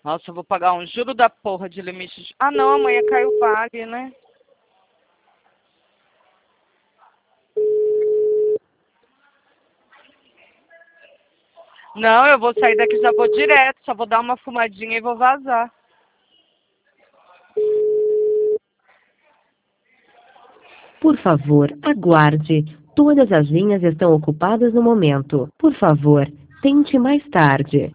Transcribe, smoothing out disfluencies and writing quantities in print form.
Nossa, eu vou pagar um juro da porra de limite. Ah, não, amanhã cai o vale, né? Não, eu vou sair daqui, já vou direto. Só vou dar uma fumadinha e vou vazar. Por favor, aguarde. Todas as linhas estão ocupadas no momento. Por favor, tente mais tarde.